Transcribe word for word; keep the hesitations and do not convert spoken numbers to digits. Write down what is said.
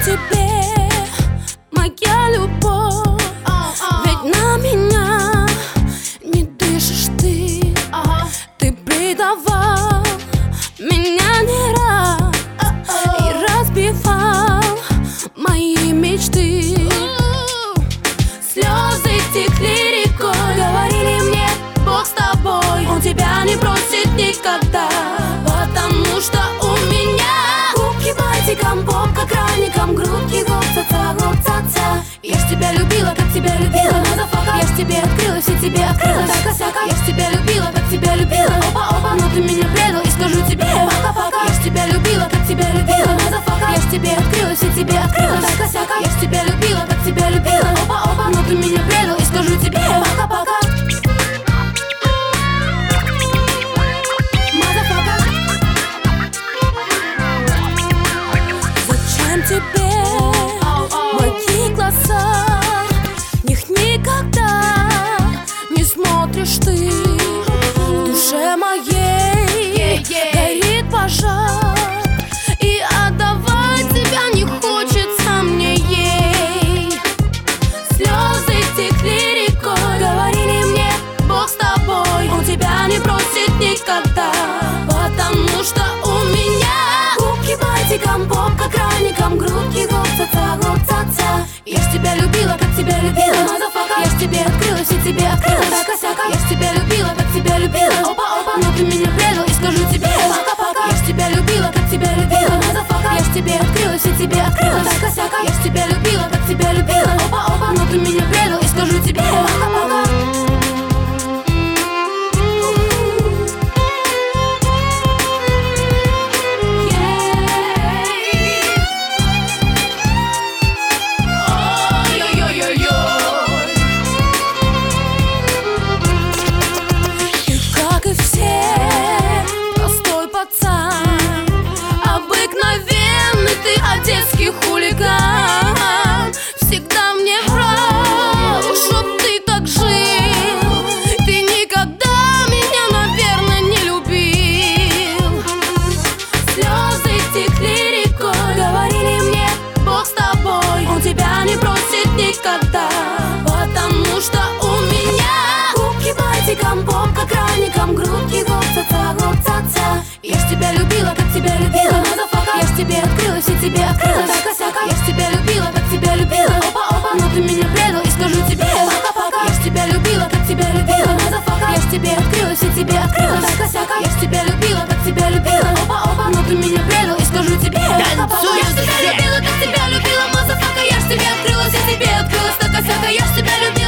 тебе моя любовь? Ведь на меня не дышишь ты. Ты предавал меня не раз и разбивал мои мечты. Слезы текли рекой, говорили мне: Бог с тобой, Он тебя не бросит никогда. Потому что у меня губки бантиком, попка краником, грудки гоп ца гоп ца. Я ж тебя любила, как тебя любила, мазафака. Я ж тебе открыла, все тебе открыла, так-осяка. Я ж тебя любила, как тебя любила, опа-опа. Но ты меня предал и скажу тебе пока-пока. Я ж тебя любила, как тебя любила, мазафака. Я ж тебе открыла, все тебе открыла, так-осяка. Я ж тебя любила, как тебя любила, опа-опа. Но ты меня предал и скажу тебе пока-пока. Тебе мои глаза, в них никогда не смотришь ты. В душе моей горит пожар, и отдавать тебя не хочется мне ей. Слезы текли рекой, говорили мне: Бог с тобой, Он тебя не бросит никогда. Потому что у меня губки бантиком, попка краником, грудки гоп ца гоп ца. Я ж тебя любила, как тебя любила, мазафака. Я ж тебе открыла, все тебе открыла, так-осяка. Я ж тебя любила, как тебя любила, опа-опа. Но ты меня предал и скажу тебе пока-пока. Я ж тебя любила, как тебя любила, мазафака. Я ж тебе открыла, все тебе открыла, так-осяка. Я ж тебя любила, как тебя любила, опа-опа. Но ты меня предал и скажу тебе пока-пока. Обыкновенный ты, одесский хулиган. Всегда мне врал, чтоб ты так жил. Ты никогда меня, наверное, не любил. Слезы текли рекой, говорили мне: Бог с тобой, Он тебя не бросит никогда. Потому что у меня губки бантиком, попка краником, грудки гоп ца гоп ца. Я ж тебя любила, как тебя любила, мазафака. Я ж тебе открыла, все тебе открыла, так-осяка. Я ж тебя любила, как тебя любила, опа-опа. Но ты меня предал и скажу тебе пока-пока. Я ж тебя любила, как тебя любила, мазафака. Я ж тебе открыла, все тебе открыла, так-осяка. Я ж тебя любила, как тебя любила, опа-опа. Но ты меня предал и скажу тебе пока-пока. Я ж тебя любила, как тебя любила, мазафака. Я ж тебе открыла, все тебе открылась, так-осяка. Я ж тебя любила.